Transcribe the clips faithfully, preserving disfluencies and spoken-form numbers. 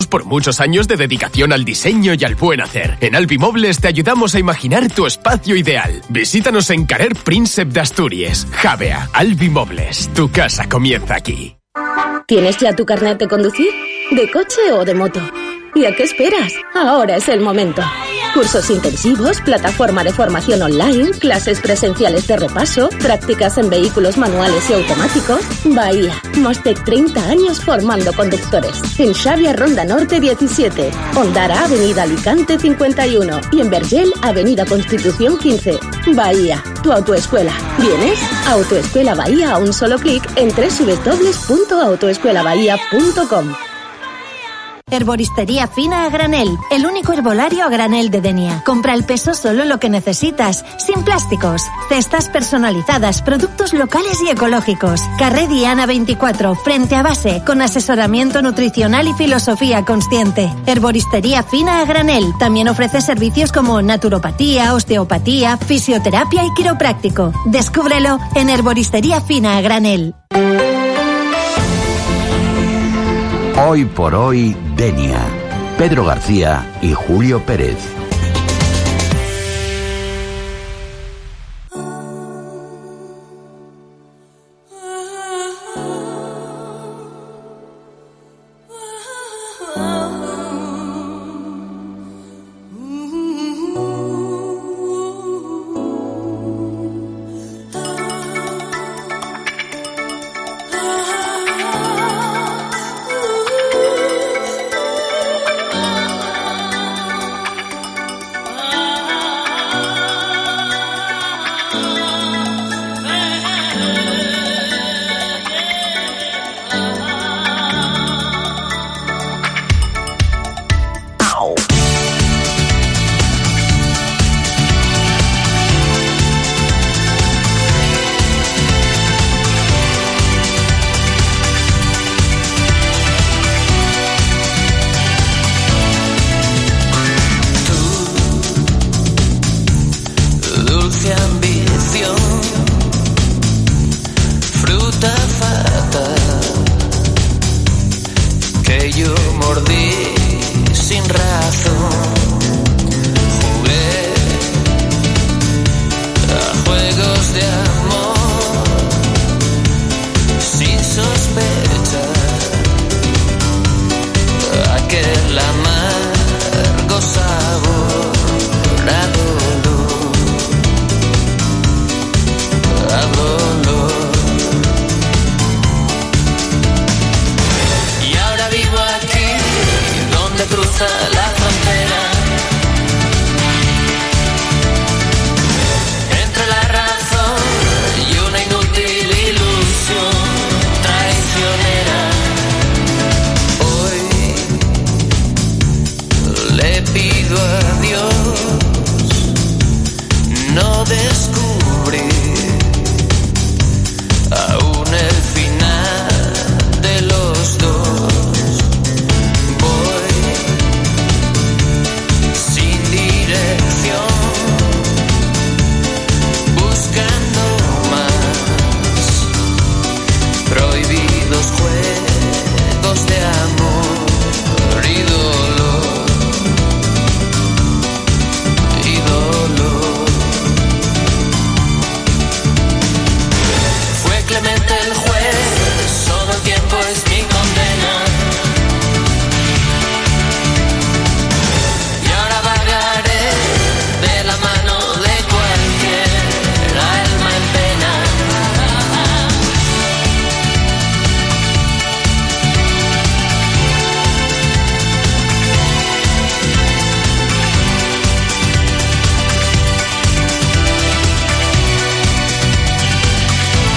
por muchos años de dedicación al diseño y al buen hacer. En Albimobles te ayudamos a imaginar tu espacio ideal. Visítanos en Carrer Príncep de Asturias. Javea, Albimobles, tu casa comienza aquí. ¿Tienes ya tu carnet de conducir? ¿De coche o de moto? ¿Y a qué esperas? Ahora es el momento. Cursos intensivos, plataforma de formación online, clases presenciales de repaso, prácticas en vehículos manuales y automáticos. Bahía, más de treinta años formando conductores. En Xavia Ronda Norte diecisiete, Ondara Avenida Alicante cincuenta y uno y en Vergel Avenida Constitución quince. Bahía, tu autoescuela. ¿Vienes? Autoescuela Bahía a un solo clic en doble u doble u doble u punto autoescuela bahía punto com. Herboristería Fina a granel, el único herbolario a granel de Denia. Compra al peso solo lo que necesitas, sin plásticos. Cestas personalizadas, productos locales y ecológicos. Carré Diana veinticuatro, frente a base, con asesoramiento nutricional y filosofía consciente. Herboristería Fina a granel. También ofrece servicios como naturopatía, osteopatía, fisioterapia y quiropráctico. Descúbrelo en Herboristería Fina a granel. Hoy por hoy, Denia. Pedro García y Julio Pérez.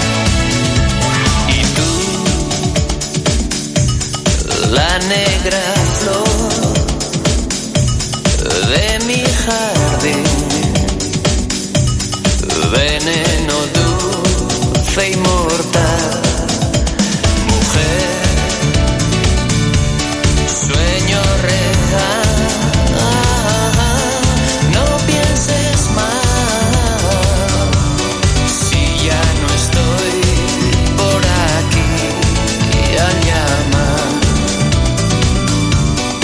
La negra